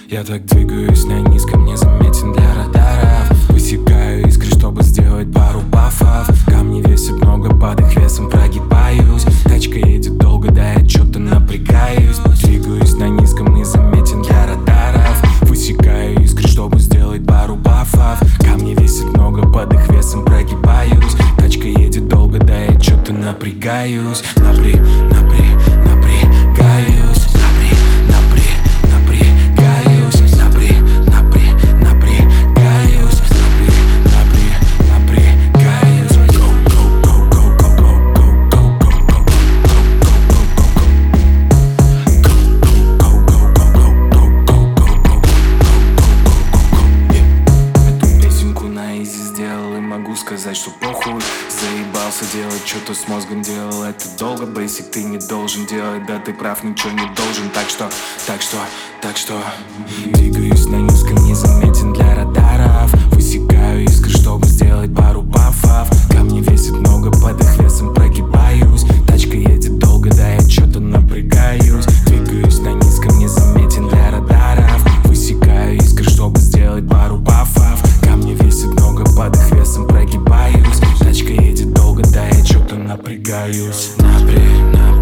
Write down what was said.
Я так двигаюсь на низком, незаметен для радаров. Высекаю искры, чтобы сделать пару бафов. Камни весят много, под их весом прогибаюсь. Тачка едет долго, да я чё-то напрягаюсь. Двигаюсь на низком, незаметен для радаров. Высекаю искры, чтобы сделать пару бафов. Камни весят много, под их весом прогибаюсь. Тачка едет долго, да я чё-то напрягаюсь. Напрягаюсь. Могу сказать, что похуй. Заебался делать что-то с мозгом, делал это долго. Бейсик ты не должен делать, да ты прав, ничего не должен. Так что двигаюсь на низком, незаметен для радаров. Высекаю искры, чтобы сделать пару бафов. Камни весят много, под их весом прогибаюсь. Тачка едет долго, да я что-то напрягаюсь. Двигаюсь на низком, незаметен для радаров. Высекаю искры, чтобы сделать пару бафов. Камни весят много, под их весом прогибаюсь. Тачка едет долго, да я чё-то напрягаюсь. Напрягаюсь.